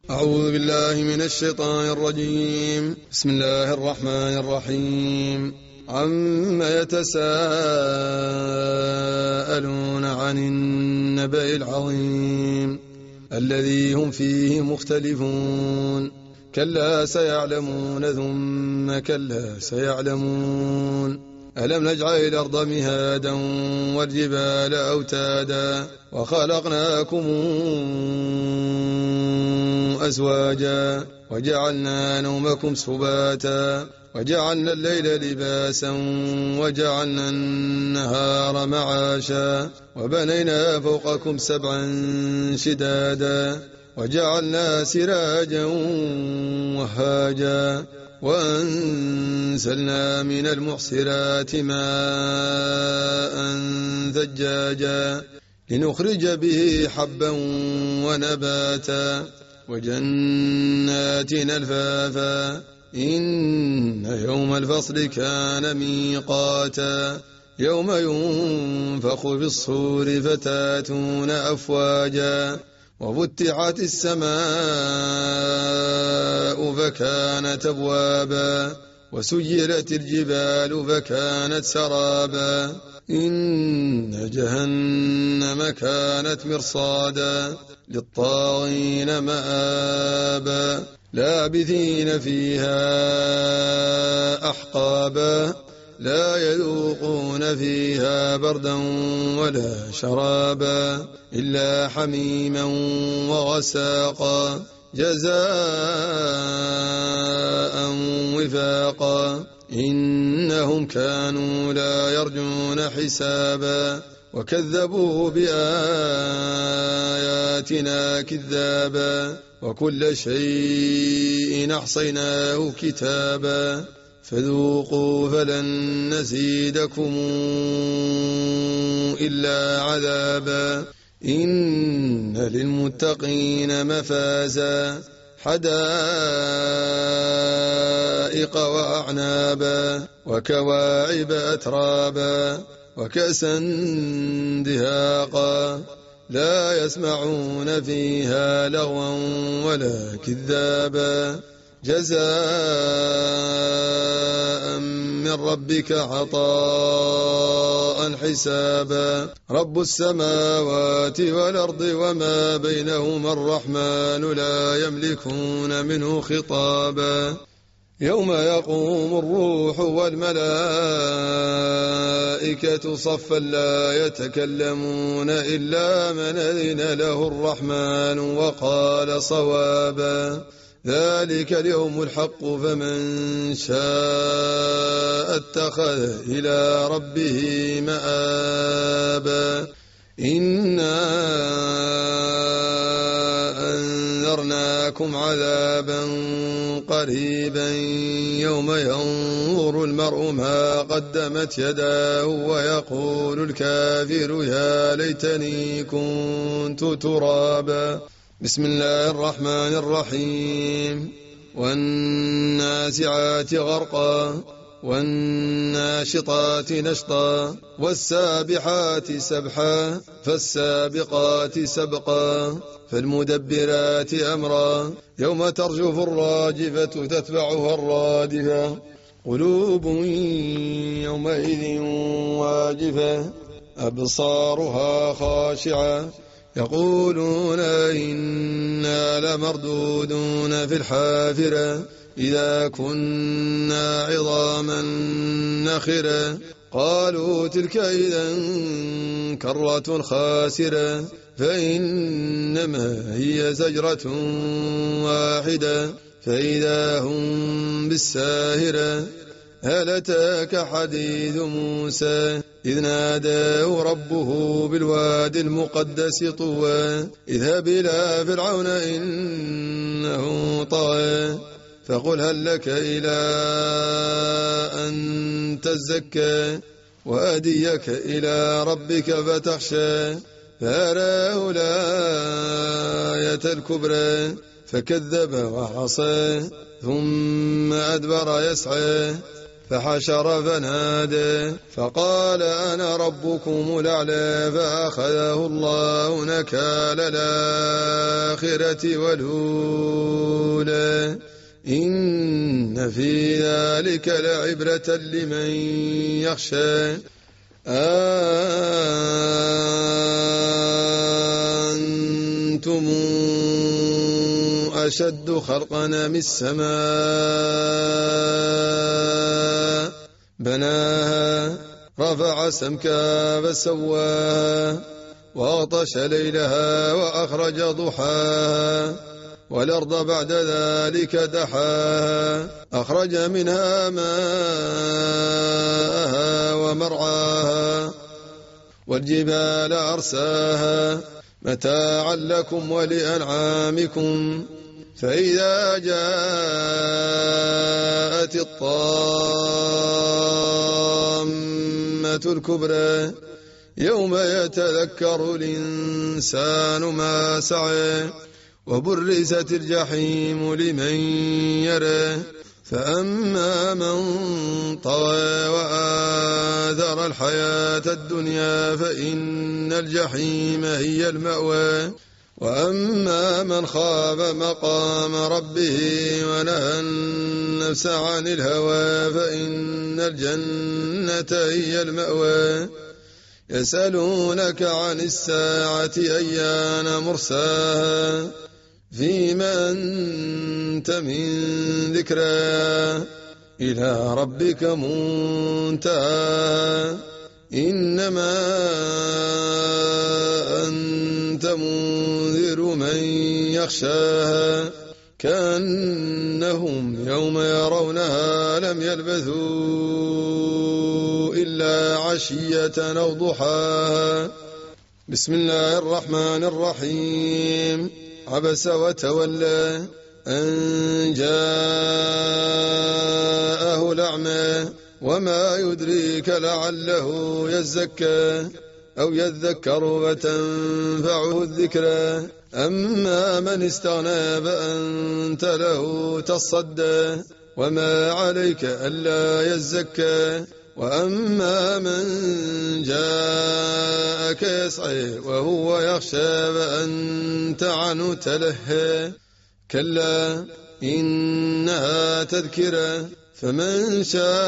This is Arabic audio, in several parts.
أعوذ بالله من الشيطان الرجيم. بسم الله الرحمن الرحيم. عما يتساءلون عن النبأ العظيم الذي هم فيه مختلفون. كلا سيعلمون ثم كلا سيعلمون. ألم نجعل الأرض مهادا والجبال أوتادا وخلقناكم أزواجا وجعلنا نومكم سباتا وجعلنا الليل لباسا وجعلنا النهار معاشا وبنينا فوقكم سبعا شدادا وجعلنا سراجا وهاجا وأنزلنا من المعصرات ماء ثجاجا لنخرج به حبا ونباتا وجنات ألفافا إن يوم الفصل كان ميقاتا يوم ينفخ في الصور فتاتون أفواجا وفتحت السماء فكانت أبوابا وسيرت الجبال فكانت سرابا إن جهنم كانت مرصادا للطاغين مآبا لابثين فيها أحقابا لا يذوقون فيها بردا ولا شرابا إلا حميما وغساقا جزاء وفاقا إنهم كانوا لا يرجون حسابا وكذبوا بآياتنا كذابا وكل شيء أحصيناه كتابا فذوقوا فلن نزيدكم إلا عذابا إن للمتقين مفازا حدائق وأعنابا وكواعب أترابا وكأسا دهاقا لا يسمعون فيها لغوا ولا كذابا جزاء من ربك عطاء حسابا رب السماوات والأرض وما بينهما الرحمن لا يملكون منه خطابا يوم يقوم الروح والملائكة صفا لا يتكلمون إلا من أذن له الرحمن وقال صوابا ذلك اليوم الحق فمن شاء اتخذ إلى ربه مآبا إنا أنذرناكم عذابا قريبا يوم ينظر المرء ما قدمت يداه ويقول الكافر يا ليتني كنت ترابا بسم الله الرحمن الرحيم والنازعات غرقا والناشطات نشطا والسابحات سبحا فالسابقات سبقا فالمدبرات أمرا يوم ترجف الراجفة تتبعها الرادفة قلوب يومئذ واجفة أبصارها خاشعة يقولون إنا لمردودون في الحافرة إذا كنا عظاما نخرة قالوا تلك إذا كرة خاسرة فإنما هي زجرة واحدة فإذا هم بالساهرة هل أتاك حديث موسى إذ ناداه ربه بالواد المقدس طوى اذهب إلى فرعون إنه طغى فقل هل لك إلى أن تزكى وأهديك إلى ربك فتخشى فأراه الآية الكبرى فكذب وعصى ثم أدبر يسعى فحشر فنادى فقال أنا ربكم الأعلى فأخذه الله نكال الآخرة والأولى إن في ذلك لعبرة لمن يخشى أنتم أشد خلقا من السماء بناها رفع سمكها فسواها وأغطش ليلها وأخرج ضحاها والأرض بعد ذلك دحاها أخرج منها ماءها ومرعاها والجبال أرساها متاعا لكم ولأنعامكم فإذا جاءت الطامة الكبرى يوم يتذكر الإنسان ما سعى وبرزت الجحيم لمن يرى فأما من طغى وآثر الحياة الدنيا فإن الجحيم هي المأوى وأما من خاف مقام ربه ونهى النفس عن الهوى فإن الجنة هي المأوى يسألونك عن الساعة أيان مرساها فيما أنت من ذكرى إلى ربك منتهى إنما أنت منذر من يخشاها كأنهم يوم يرونها لم يلبثوا إلا عشية أو ضحاها بسم الله الرحمن الرحيم عبس وتولى أن جاءه الأعمى وما يدريك لعله يزكى أو يذكر فتنفعه الذكرى أما من استغنى فأنت له تصدى وما عليك ألا يزكى وأما من جاءك يسعى وهو يخشى فأنت عنه تلهى كلا إنها تذكرة فمن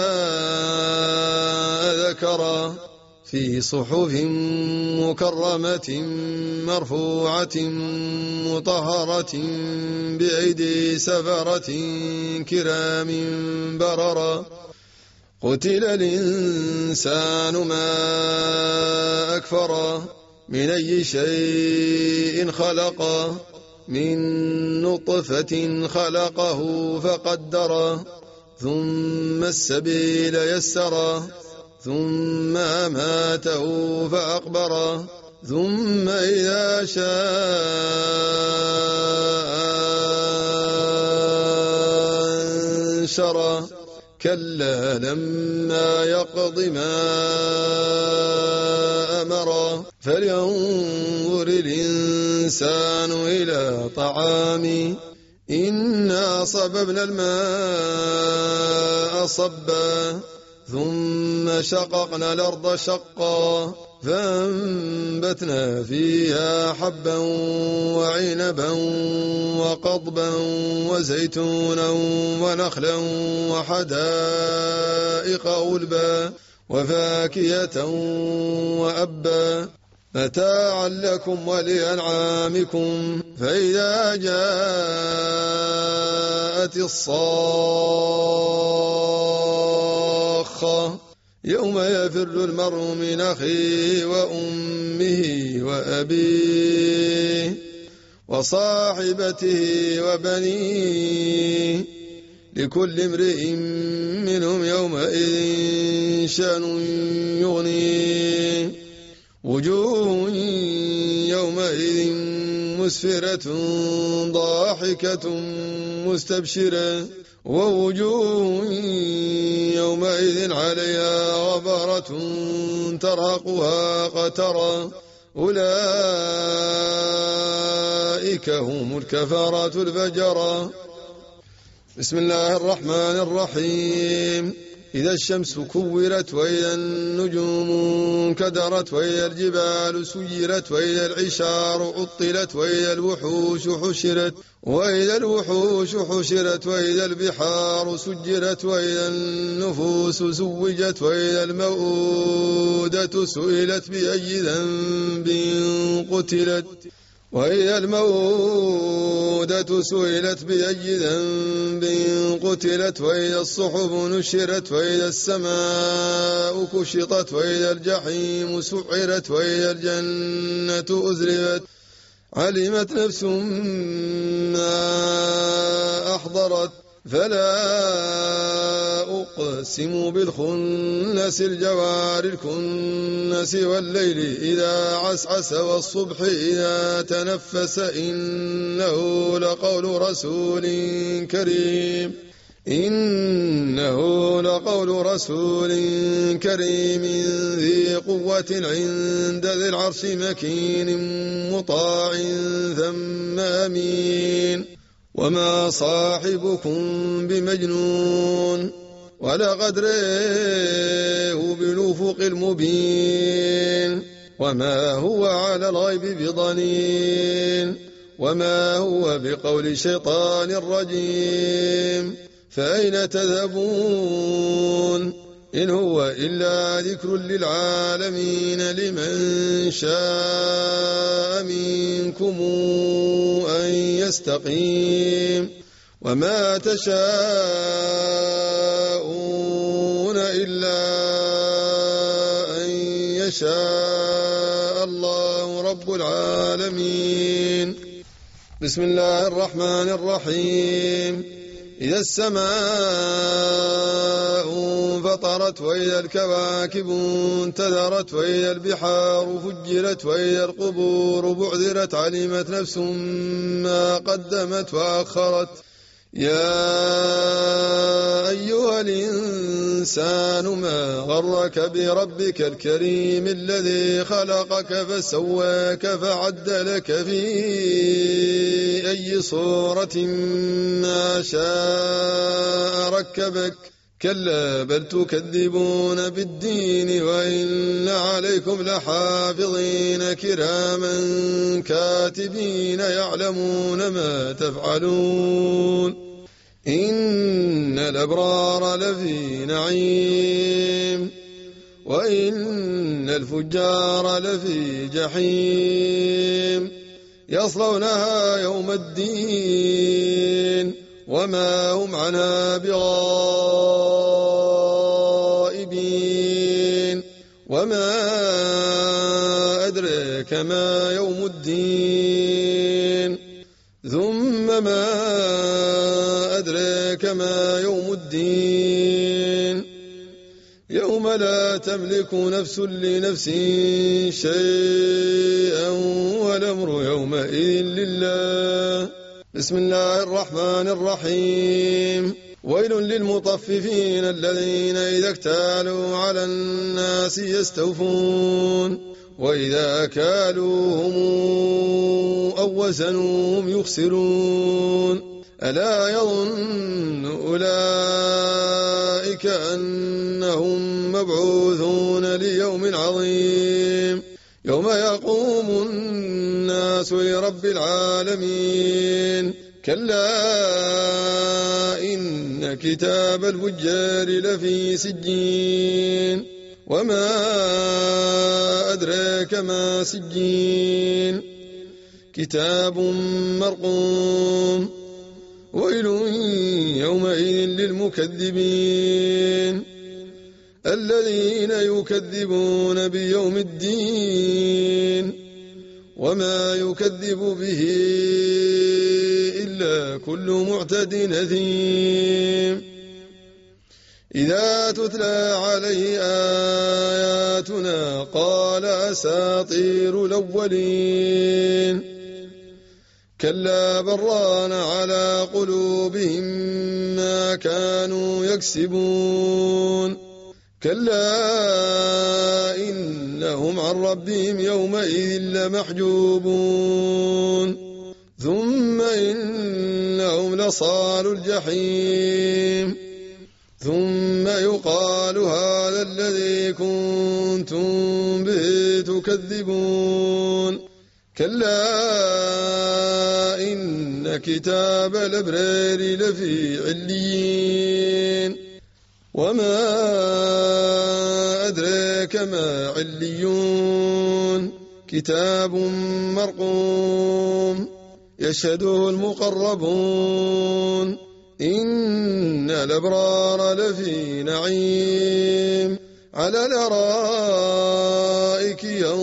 شاء ذكره في صحف مكرمة مرفوعة مطهرة بأيدي سفرة كرام بررة قتل الإنسان ما أكفره من أي شيء خلقه من نطفة خلقه فقدره ثم السبيل يسره ثم أماته فأقبره ثم إذا شاء أنشره كلا لما يقض ما أمره فلينظر الإنسان إلى طعامه إنا صببنا الماء صبا ثم شققنا الأرض شقا فأنبتنا فيها حبا وعنبا وقضبا وزيتونا ونخلا وحدائق غلبا وفاكهة وأبا متاعا لكم ولأنعامكم فإذا جاءت الصاخة يوم يفر المرء من أخيه وأمه وأبيه وصاحبته وبنيه لكل امرئ منهم يومئذ شأن يغنيه وجوه يومئذ مسفرة ضاحكة مستبشرة ووجوه يومئذ عليها غبرة ترهقها قترة أولئك هم الكفرة الفجرة بسم الله الرحمن الرحيم إذا الشمس كورت وإذا النجوم كدرت وإذا الجبال سيرت وإذا العشار عطلت وإذا الوحوش حشرت وإذا البحار سجرت وإذا النفوس زوجت وإذا الموءودة سئلت بأي ذنب قتلت وإذا الصحف نشرت وإذا السماء كشطت وإذا الجحيم سعرت وإذا الجنة أزلفت علمت نفس ما أحضرت فلا أقسم بالخنس الجوار الكنس والليل إذا عسعس والصبح إذا تنفس إنه لقول رسول كريم ذي قوة عند ذي العرش مكين مطاع ثم أمين وما صاحبكم بمجنون ولقد رآه بالأفق المبين وما هو على الغيب بضنين وما هو بقول شيطان رجيم فأين تذهبون إن هو إلا ذكر للعالمين لمن شاء منكم أن يستقيم وما تشاءون إلا أن يشاء الله رب العالمين. بسم الله الرحمن الرحيم. إذا السماء فطرت وإذا الكواكب انتثرت وإذا البحار فجرت وإذا القبور بعثرت علمت نفس ما قدمت وأخرت يا أيها الإنسان ما غرك بربك الكريم الذي خلقك فسواك فعدلك في أي صورة ما شاء ركبك كلا بل تكذبون بالدين وإن عليكم لحافظين كراما كاتبين يعلمون ما تفعلون إن الأبرار لفي نعيم وإن الفجار لفي جحيم يصلونها يوم الدين وما هم عنها بغائبين وما أدريك ما يوم الدين ثم ما أدريك ما يوم الدين يوم لا تملك نفس لنفس شيئا والأمر يومئذ لله. بسم الله الرحمن الرحيم. ويل للمطففين الذين إذا اكتالوا على الناس يستوفون وإذا كالوهم أو وزنوهم يخسرون ألا يظن أولئك أنهم مبعوثون ليوم عظيم يوم يقوم الناس لرب العالمين كلا إن كتاب الفجار لفي سجين وما أدراك ما سجين كتاب مرقوم ويل يومئذ للمكذبين الذين يكذبون بيوم الدين وما يكذب به إلا كل معتد أثيم إذا تتلى عليه آياتنا قال أساطير الأولين كلا بران على قلوبهم ما كانوا يكسبون كلا إنهم عن ربهم يومئذ لمحجوبون ثم إنهم لصالوا الجحيم ثم يقال هذا الذي كنتم به تكذبون كلا إن كتاب الأبرار لفي عليين وما أدراك ما عليون كتاب مرقوم يشهده المقربون إن الأبرار لفي نعيم على الأرائك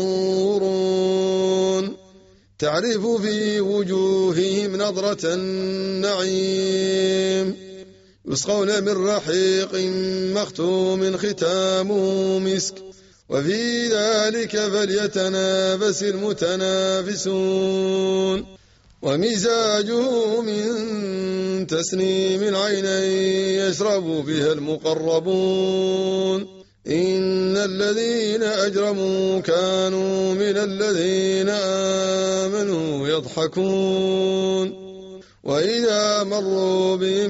ينظرون تعرف في وجوههم نظرة النعيم يسقون من رحيق مختوم ختامه مسك وفي ذلك فليتنافس المتنافسون ومزاجه من تسنيم عينا يشرب بها المقربون إن الذين أجرموا كانوا من الذين آمنوا يضحكون وإذا مروا بهم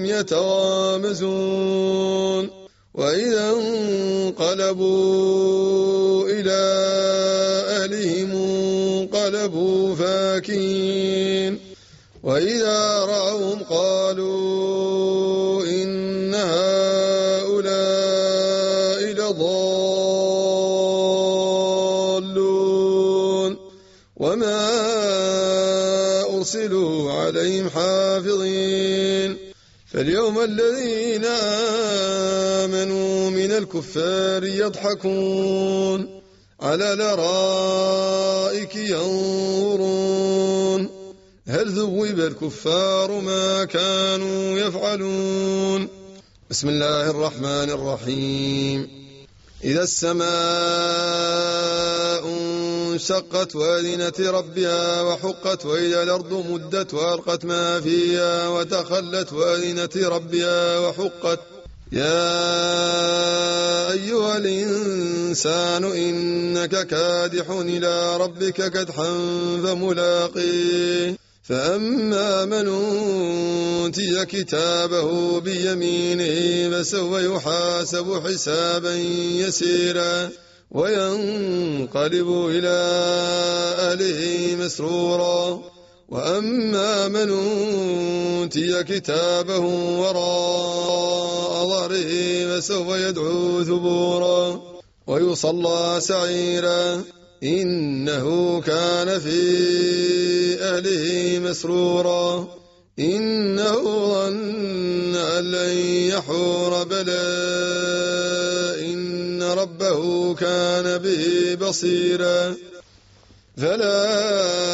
يتغامزون وإذا انقلبوا إلى أهلهم انقلبوا فاكين وإذا رأوهم قالوا إن هؤلاء لضالون وما أرسلوا عليهم حافظين فاليوم الذين آمنوا من الكفار يضحكون على الأرائك ينظرون هل ذوب الكفار ما كانوا يفعلون بسم الله الرحمن الرحيم إذا السماء انشقت وأذنت ربها وحقت وإذا الأرض مدت وألقت ما فيها وتخلت وأذنت ربها وحقت يا أيها الإنسان إنك كادح إلى ربك كدحا فملاقيه فأما من أوتي كتابه بيمينه فسوف يحاسب حسابا يسيرا وينقلب إلى أهله مسرورا وأما من أوتي كتابه وراء ظهره فسوف يدعو ثبورا ويصلى سعيرا إنه كان في أهله مسرورا إنه ظن أن لن يحور بلى إن ربه كان به بصيرا فلا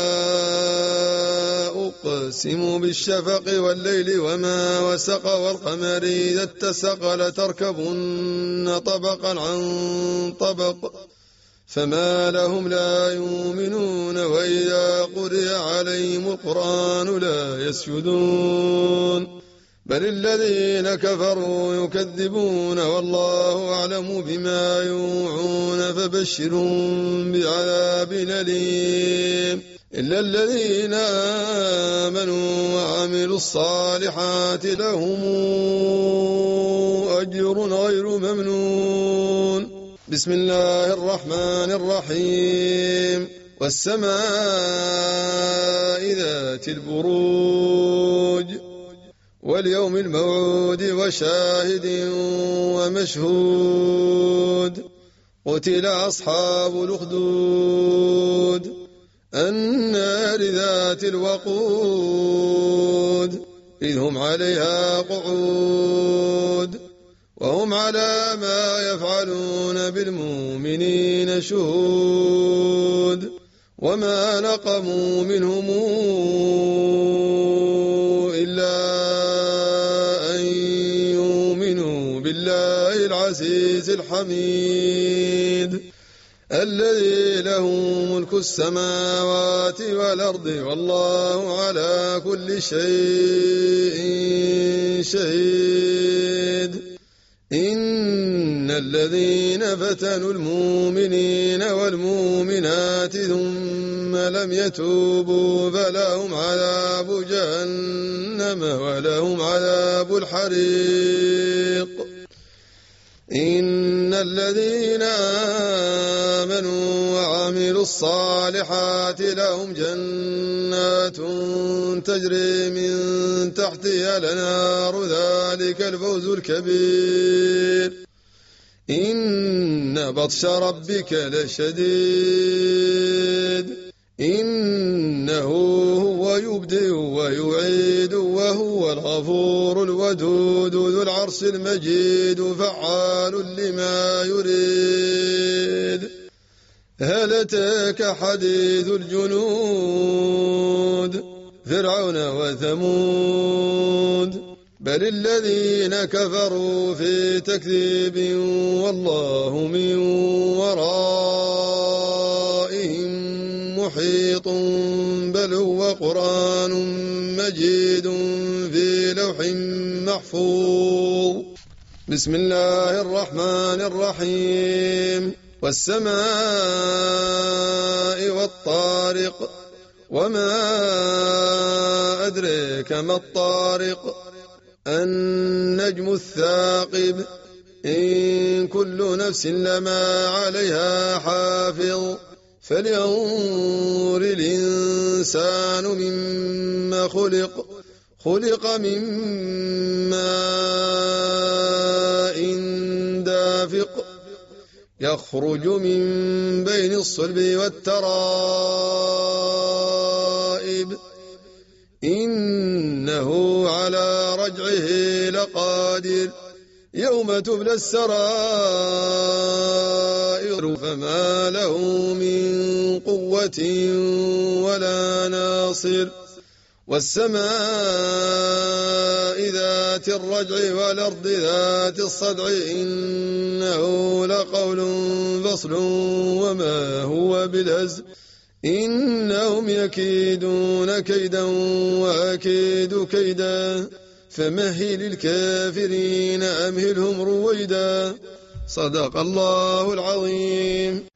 أقسم بالشفق والليل وما وسق والقمر إذا اتسق لتركبن طبقا عن طبق فما لهم لا يؤمنون وإذا قرئ عليهم القرآن لا يسجدون بل الذين كفروا يكذبون والله أعلم بما يوعون فبشرهم بعذاب أليم إلا الذين آمنوا وعملوا الصالحات لهم أجر غير ممنون بسم الله الرحمن الرحيم والسماء ذات البروج واليوم الموعود وشاهد ومشهود قتل أصحاب الأخدود النار ذات الوقود إذ هم عليها قعود وهم على ما يفعلون بالمؤمنين شهود وما نقموا منهم إلا أن يؤمنوا بالله العزيز الحميد الذي له ملك السماوات والأرض والله على كل شيء شهيد إن الذين فتنوا المؤمنين والمؤمنات ثم لم يتوبوا فلهم عذاب جهنم ولهم عذاب الحريق إن الذين آمنوا وعملوا الصالحات لهم جنات تجري من تحتها الأنهار ذلك الفوز الكبير إن بطش ربك لشديد إنه هو يبدئ ويعيد وهو الغفور الودود ذو العرش المجيد فعال لما يريد هل أتاك حديث الجنود فرعون وثمود بل الذين كفروا في تكذيب والله من ورائهم محيط بل هو قرآن مجيد في لوح محفوظ بسم الله الرحمن الرحيم والسماء والطارق وما أدريك ما الطارق النجم الثاقب إن كل نفس لما عليها حافظ فلينظر الإنسان مما خلق من ماء دافق يخرج من بين الصلب والترائب إنه على رجعه لقادر يوم تبلى السرائر فما له من قوة ولا ناصر والسماء ذات الرجع والأرض ذات الصدع إنه لقول فصل وما هو بالهزل إنهم يكيدون كيدا وأكيد كيدا فمهل الكافرين أمهلهم رويدا صدق الله العظيم.